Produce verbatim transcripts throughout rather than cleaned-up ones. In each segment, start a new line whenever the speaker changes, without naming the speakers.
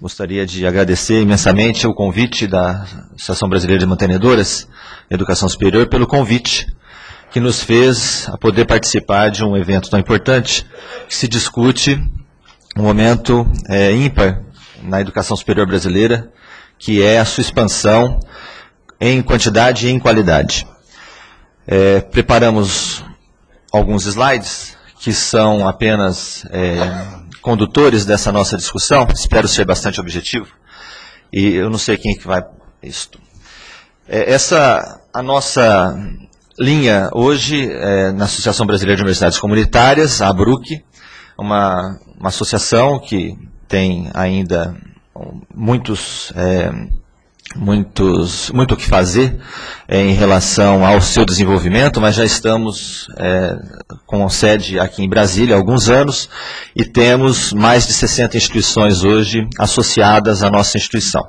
gostaria de agradecer imensamente o convite da Associação Brasileira de Mantenedoras de Educação Superior pelo convite que nos fez a poder participar de um evento tão importante que se discute um momento é, ímpar na educação superior brasileira, que é a sua expansão em quantidade e em qualidade. É, preparamos alguns slides que são apenas é, condutores dessa nossa discussão, espero ser bastante objetivo, e eu não sei quem é que vai isso. É, essa, a nossa linha hoje é, na Associação Brasileira de Universidades Comunitárias, a ABRUC, uma, uma associação que tem ainda muitos, é, muitos, muito o que fazer é, em relação ao seu desenvolvimento, mas já estamos é, com sede aqui em Brasília há alguns anos e temos mais de sessenta instituições hoje associadas à nossa instituição.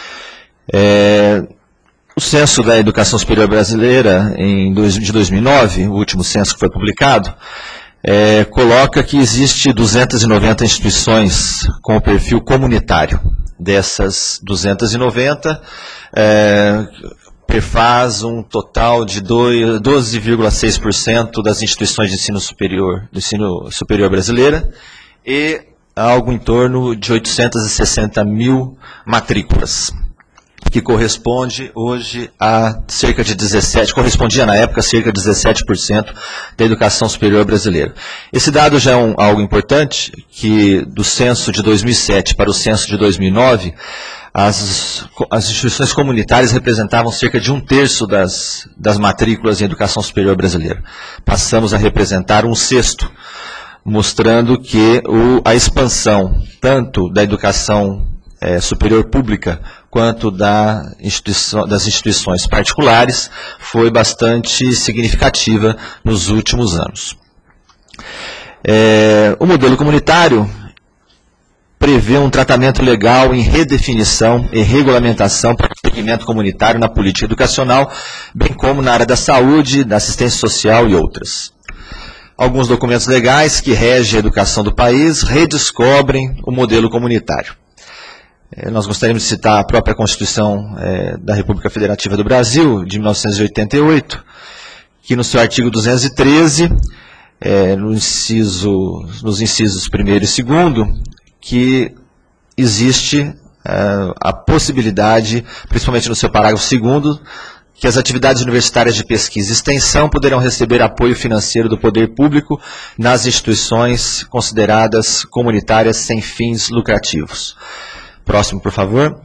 É, o Censo da Educação Superior Brasileira em dois, de dois mil e nove, o último censo que foi publicado, É, coloca que existe duzentas e noventa instituições com o perfil comunitário. Dessas duzentas e noventa, é, perfaz um total de doze vírgula seis por cento das instituições de ensino superior, do ensino superior brasileira e algo em torno de oitocentas e sessenta mil matrículas, que corresponde hoje a cerca de dezessete, correspondia na época a cerca de dezessete por cento da educação superior brasileira. Esse dado já é um, algo importante, que do censo de dois mil e sete para o censo de dois mil e nove, as, as instituições comunitárias representavam cerca de um terço das, das matrículas em educação superior brasileira. Passamos a representar um sexto, mostrando que o, a expansão tanto da educação É, superior pública, quanto da instituição, das instituições particulares, foi bastante significativa nos últimos anos. É, o modelo comunitário prevê um tratamento legal em redefinição e regulamentação para o segmento comunitário na política educacional, bem como na área da saúde, da assistência social e outras. Alguns documentos legais que regem a educação do país redescobrem o modelo comunitário. Nós gostaríamos de citar a própria Constituição é, da República Federativa do Brasil, de mil novecentos e oitenta e oito, que no seu artigo duzentos e treze, é, no inciso, nos incisos primeiro e segundo, que existe é, a possibilidade, principalmente no seu parágrafo segundo, que as atividades universitárias de pesquisa e extensão poderão receber apoio financeiro do poder público nas instituições consideradas comunitárias sem fins lucrativos. Próximo, por favor.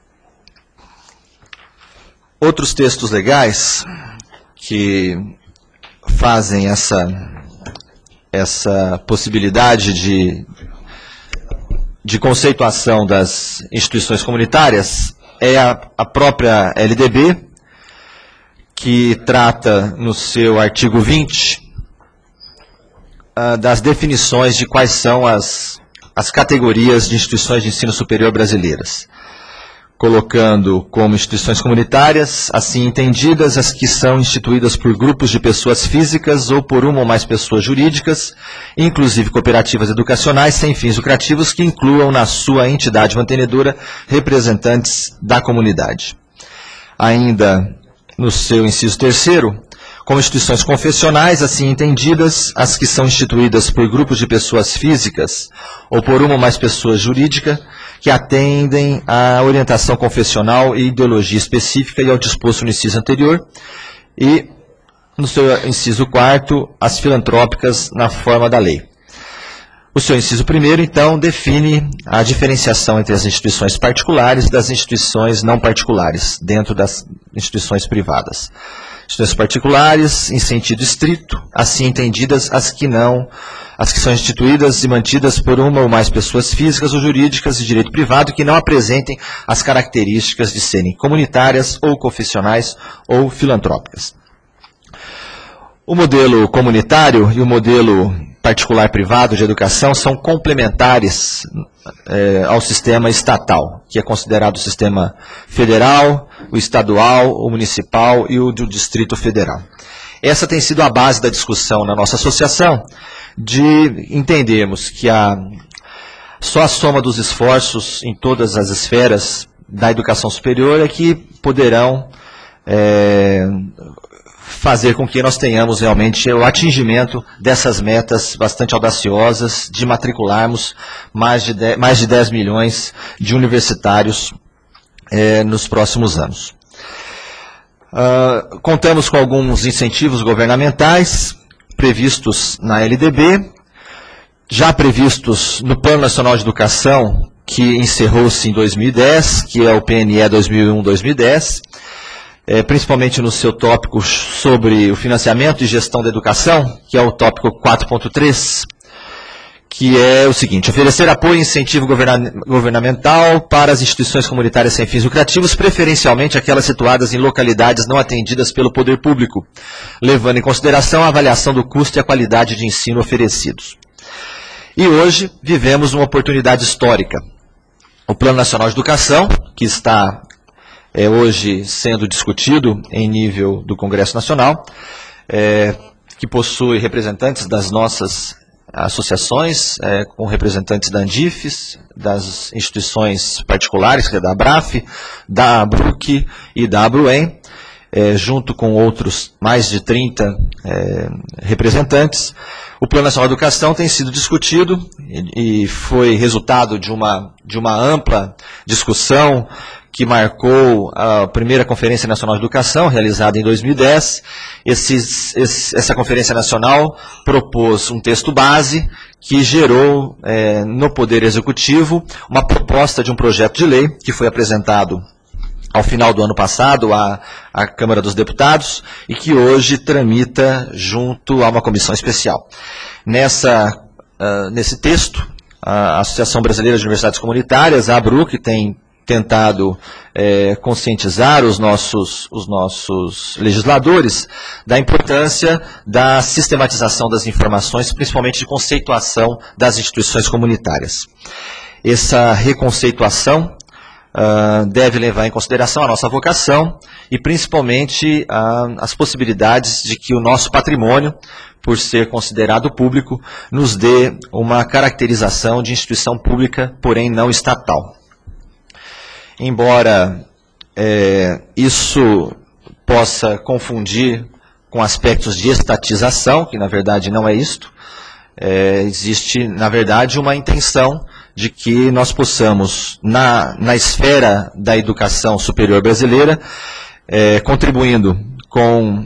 Outros textos legais que fazem essa, essa possibilidade de, de conceituação das instituições comunitárias é a, a própria L D B, que trata no seu artigo vinte uh, das definições de quais são as as categorias de instituições de ensino superior brasileiras, colocando como instituições comunitárias, assim entendidas, as que são instituídas por grupos de pessoas físicas ou por uma ou mais pessoas jurídicas, inclusive cooperativas educacionais sem fins lucrativos que incluam na sua entidade mantenedora representantes da comunidade. Ainda no seu inciso terceiro, como instituições confessionais, assim entendidas, as que são instituídas por grupos de pessoas físicas ou por uma ou mais pessoas jurídicas que atendem à orientação confessional e ideologia específica e ao disposto no inciso anterior, e no seu inciso quarto, as filantrópicas na forma da lei. O seu inciso primeiro, então, define a diferenciação entre as instituições particulares e das instituições não particulares, dentro das instituições privadas. Instituições particulares, em sentido estrito, assim entendidas as que não, as que são instituídas e mantidas por uma ou mais pessoas físicas ou jurídicas de direito privado que não apresentem as características de serem comunitárias ou confessionais ou filantrópicas. O modelo comunitário e o modelo particular privado de educação são complementares é, ao sistema estatal, que é considerado o sistema federal, o estadual, o municipal e o do Distrito Federal. Essa tem sido a base da discussão na nossa associação, de entendermos que a, Só a soma dos esforços em todas as esferas da educação superior é que poderão é, fazer com que nós tenhamos realmente o atingimento dessas metas bastante audaciosas de matricularmos mais de dez, mais de dez milhões de universitários é, nos próximos anos. Uh, contamos com alguns incentivos governamentais previstos na L D B, já previstos no Plano Nacional de Educação, que encerrou-se em dois mil e dez, que é o P N E dois mil e um a dois mil e dez, é, principalmente no seu tópico sobre o financiamento e gestão da educação, que é o tópico quatro ponto três, que é o seguinte: oferecer apoio e incentivo governa governamental para as instituições comunitárias sem fins lucrativos, preferencialmente aquelas situadas em localidades não atendidas pelo poder público, levando em consideração a avaliação do custo e a qualidade de ensino oferecidos. E hoje vivemos uma oportunidade histórica. O Plano Nacional de Educação, que está é, hoje sendo discutido em nível do Congresso Nacional, é, que possui representantes das nossas associações, é, com representantes da Andifes, das instituições particulares, que é da Abraf, da Abruc e da Abruem, é, junto com outros mais de trinta é, representantes. O Plano Nacional de Educação tem sido discutido e, e foi resultado de uma, de uma ampla discussão que marcou a primeira Conferência Nacional de Educação, realizada em dois mil e dez. Esses, esse, essa Conferência Nacional propôs um texto base que gerou é, no Poder Executivo uma proposta de um projeto de lei que foi apresentado ao final do ano passado à, à Câmara dos Deputados e que hoje tramita junto a uma comissão especial. Nessa, uh, nesse texto, a Associação Brasileira de Universidades Comunitárias, a ABRUC, tem tentado é, conscientizar os nossos, os nossos legisladores da importância da sistematização das informações, principalmente de conceituação das instituições comunitárias. Essa reconceituação uh, deve levar em consideração a nossa vocação e principalmente uh, as possibilidades de que o nosso patrimônio, por ser considerado público, nos dê uma caracterização de instituição pública, porém não estatal. Embora é, isso possa confundir com aspectos de estatização, que na verdade não é isto, é, existe na verdade uma intenção de que nós possamos, na, na esfera da educação superior brasileira, é, contribuindo com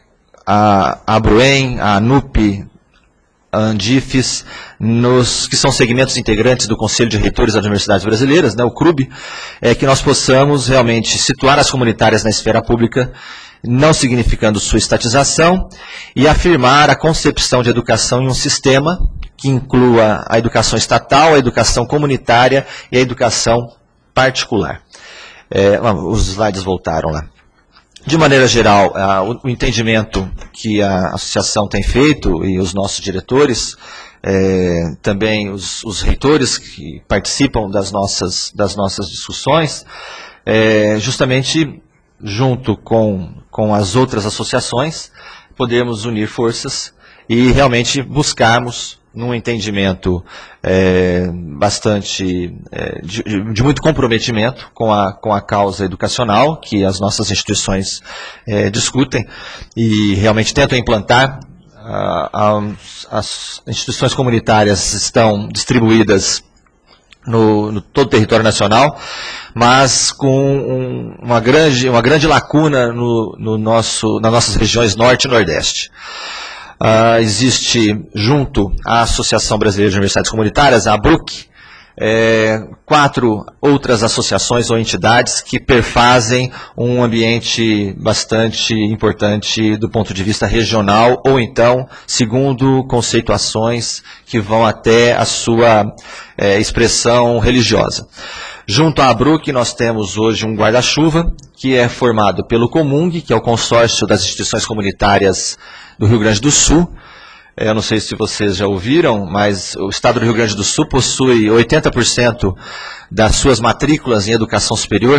a Abruem, a ANUP, a Andifes, nos, que são segmentos integrantes do Conselho de Reitores das Universidades Brasileiras, né, o C R U B, é que nós possamos realmente situar as comunitárias na esfera pública, não significando sua estatização, e afirmar a concepção de educação em um sistema que inclua a educação estatal, a educação comunitária e a educação particular. É, os slides voltaram lá. De maneira geral, o entendimento que a associação tem feito e os nossos diretores, é, também os, os reitores que participam das nossas, das nossas discussões, é, justamente junto com, com as outras associações, podermos unir forças e realmente buscarmos num entendimento é, bastante, é, de, de muito comprometimento com a, com a causa educacional, que as nossas instituições é, discutem e realmente tentam implantar. A, a, as instituições comunitárias estão distribuídas no, no todo o território nacional, mas com um, uma, grande, uma grande lacuna no, no nosso, nas nossas regiões norte e nordeste. Uh, existe, junto à Associação Brasileira de Universidades Comunitárias, a ABRUC, é, quatro outras associações ou entidades que perfazem um ambiente bastante importante do ponto de vista regional, ou então, segundo conceituações que vão até a sua é, expressão religiosa. Junto à ABRUC, nós temos hoje um guarda-chuva, que é formado pelo COMUNG, que é o consórcio das instituições comunitárias do Rio Grande do Sul. Eu não sei se vocês já ouviram, mas o Estado do Rio Grande do Sul possui oitenta por cento das suas matrículas em educação superior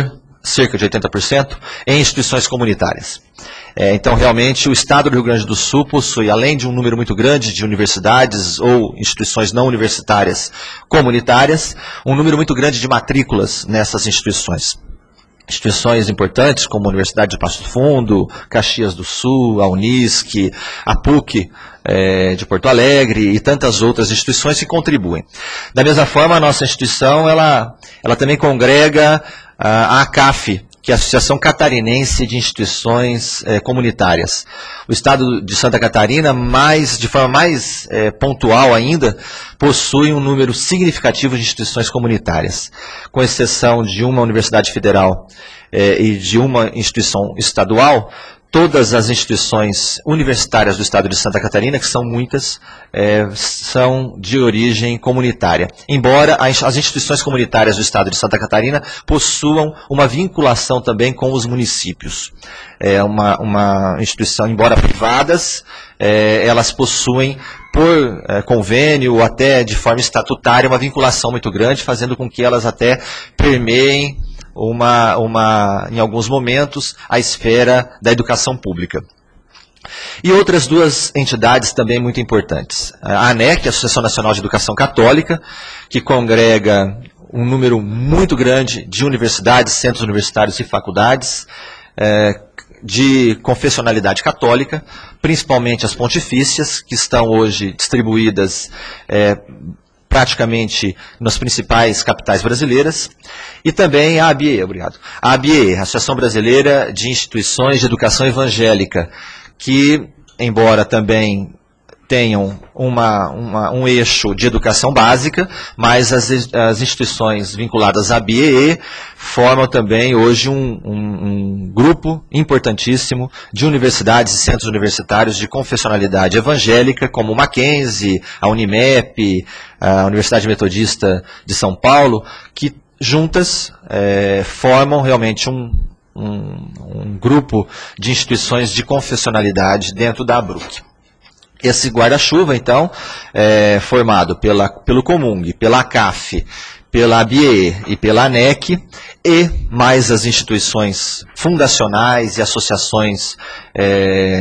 cerca de oitenta por cento, em instituições comunitárias. É, então, realmente, o Estado do Rio Grande do Sul possui, além de um número muito grande de universidades ou instituições não universitárias comunitárias, um número muito grande de matrículas nessas instituições. Instituições importantes como a Universidade de Passo Fundo, Caxias do Sul, a Unisc, a PUC é, de Porto Alegre e tantas outras instituições que contribuem. Da mesma forma, a nossa instituição ela, ela também congrega a ACAF, que é a Associação Catarinense de Instituições eh, Comunitárias. O Estado de Santa Catarina, mais, de forma mais eh, pontual ainda, possui um número significativo de instituições comunitárias, com exceção de uma universidade federal eh, e de uma instituição estadual. Todas as instituições universitárias do Estado de Santa Catarina, que são muitas, é, são de origem comunitária. Embora as instituições comunitárias do Estado de Santa Catarina possuam uma vinculação também com os municípios. É uma, uma instituição, embora privadas, é, elas possuem, por é, convênio ou até de forma estatutária, uma vinculação muito grande, fazendo com que elas até permeiem Uma, uma, em alguns momentos, a esfera da educação pública. E outras duas entidades também muito importantes. A ANEC, a Associação Nacional de Educação Católica, que congrega um número muito grande de universidades, centros universitários e faculdades, é, de confessionalidade católica, principalmente as pontifícias, que estão hoje distribuídas é, praticamente nas principais capitais brasileiras, e também a A B E, obrigado. A A B E, Associação Brasileira de Instituições de Educação Evangélica, que, embora também tenham uma, uma, um eixo de educação básica, mas as, as instituições vinculadas à A B E formam também hoje um, um, um grupo importantíssimo de universidades e centros universitários de confessionalidade evangélica, como o Mackenzie, a Unimep, a Universidade Metodista de São Paulo, que juntas é, formam realmente um, um, um grupo de instituições de confessionalidade dentro da ABRUC. Esse guarda-chuva, então, é formado pela, pelo Comung, pela ACAF, pela A B E e pela ANEC, e mais as instituições fundacionais e associações é,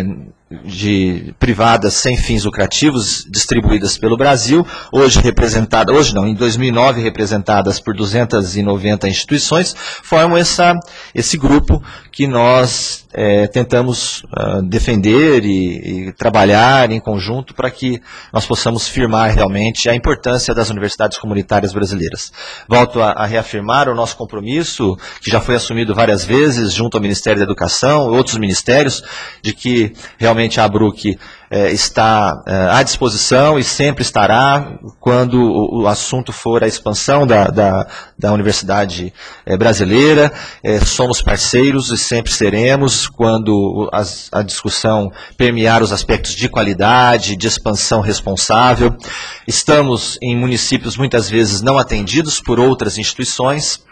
de, privadas sem fins lucrativos distribuídas pelo Brasil, hoje representadas, hoje não, em dois mil e nove representadas por duzentas e noventa instituições, formam essa, esse grupo que nós é, tentamos uh, defender e, e trabalhar em conjunto para que nós possamos firmar realmente a importância das universidades comunitárias brasileiras. Volto a, a reafirmar o nosso compromisso, que já foi assumido várias vezes junto ao Ministério da Educação e outros ministérios, de que realmente a ABRUC é, está é, à disposição e sempre estará quando o, o assunto for a expansão da, da, da universidade é, brasileira. É, somos parceiros e sempre seremos quando as, a discussão permear os aspectos de qualidade, de expansão responsável. Estamos em municípios muitas vezes não atendidos por outras instituições.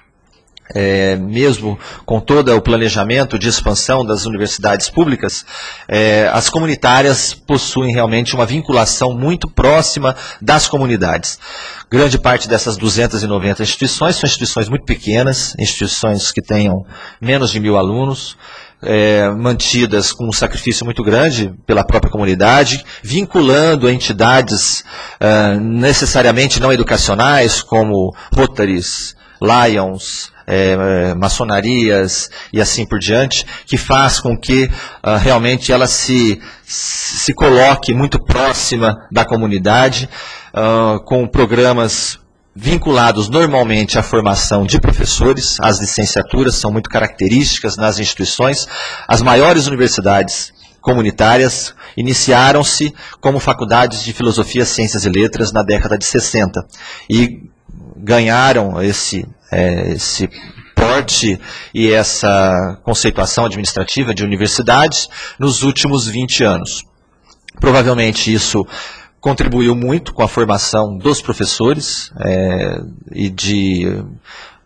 É, mesmo com todo o planejamento de expansão das universidades públicas, é, as comunitárias possuem realmente uma vinculação muito próxima das comunidades. Grande parte dessas duzentas e noventa instituições são instituições muito pequenas, instituições que tenham menos de mil alunos, É, mantidas com um sacrifício muito grande pela própria comunidade, vinculando a entidades uh, necessariamente não educacionais, como Rotaries, Lions, é, maçonarias e assim por diante, que faz com que uh, realmente ela se, se coloque muito próxima da comunidade, uh, com programas vinculados normalmente à formação de professores. As licenciaturas são muito características nas instituições. As maiores universidades comunitárias iniciaram-se como faculdades de filosofia, ciências e letras na década de sessenta e ganharam esse, é, esse porte e essa conceituação administrativa de universidades nos últimos vinte anos. Provavelmente isso contribuiu muito com a formação dos professores é, e de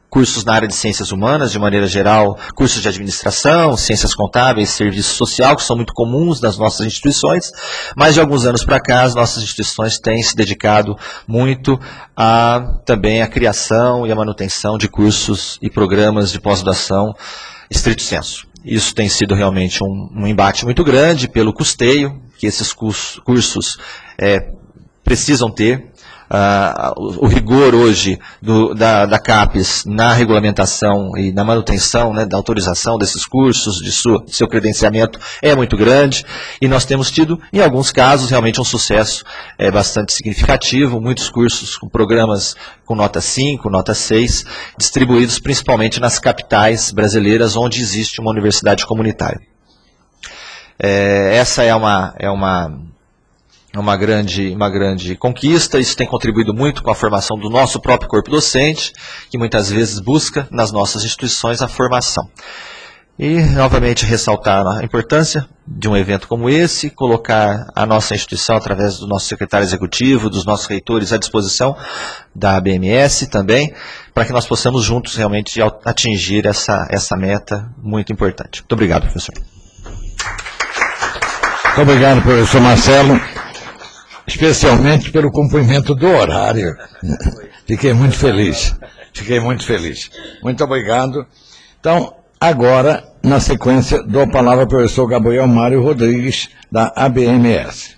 cursos na área de ciências humanas, de maneira geral, cursos de administração, ciências contábeis, serviço social, que são muito comuns nas nossas instituições, mas de alguns anos para cá as nossas instituições têm se dedicado muito a também a criação e a manutenção de cursos e programas de pós-graduação estrito sensu. Isso tem sido realmente um, um embate muito grande pelo custeio que esses cursos, cursos é, precisam ter. Uh, o, o rigor hoje do, da, da CAPES na regulamentação e na manutenção, né, da autorização desses cursos, de sua, seu credenciamento é muito grande, e nós temos tido, em alguns casos, realmente um sucesso é, bastante significativo, muitos cursos com programas com nota cinco, nota seis, distribuídos principalmente nas capitais brasileiras, onde existe uma universidade comunitária. É, essa é uma... É uma Uma grande, uma grande conquista. Isso tem contribuído muito com a formação do nosso próprio corpo docente, que muitas vezes busca nas nossas instituições a formação. E, novamente, ressaltar a importância de um evento como esse, colocar a nossa instituição, através do nosso secretário executivo, dos nossos reitores, à disposição da A B M S também, para que nós possamos juntos realmente atingir essa, essa meta muito importante. Muito obrigado, professor.
Muito obrigado, professor Marcelo. Especialmente pelo cumprimento do horário. Fiquei muito feliz. Fiquei muito feliz. Muito obrigado. Então, agora, na sequência, dou a palavra ao professor Gabriel Mário Rodrigues, da A B M S.